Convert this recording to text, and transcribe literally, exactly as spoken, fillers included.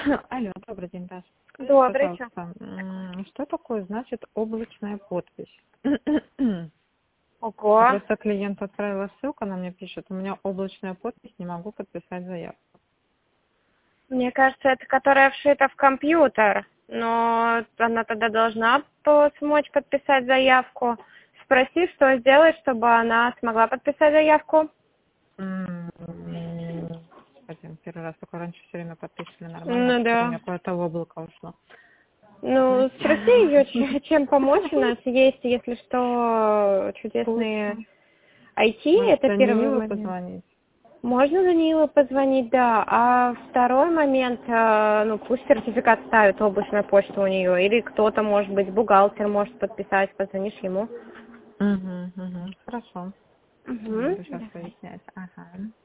Алло, добрый день, Даша. Скажите, Добрый, чё? пожалуйста, м, что такое значит облачная подпись? Я Ого. просто клиенту отправила ссылку, она мне пишет, у меня облачная подпись, не могу подписать заявку. Мне кажется, это которая вшита в компьютер, но она тогда должна по- смочь подписать заявку. Спроси, что сделать, чтобы она смогла подписать заявку. М, Господи, первый раз такое раньше все время подписывали нормально, а Ну теперь у да. меня куда-то в облако ушло. Ну, спроси ее, чем помочь. У нас есть, если что, чудесные Точно. ай ти, Может, это первый Даниилу момент. позвонить? Можно Даниилу позвонить, да. А второй момент, э, ну, пусть сертификат ставит облачную почту у нее. Или кто-то, может быть, бухгалтер может подписать, позвонишь ему. Угу, угу. Хорошо. Угу. Буду сейчас выяснять. Ага.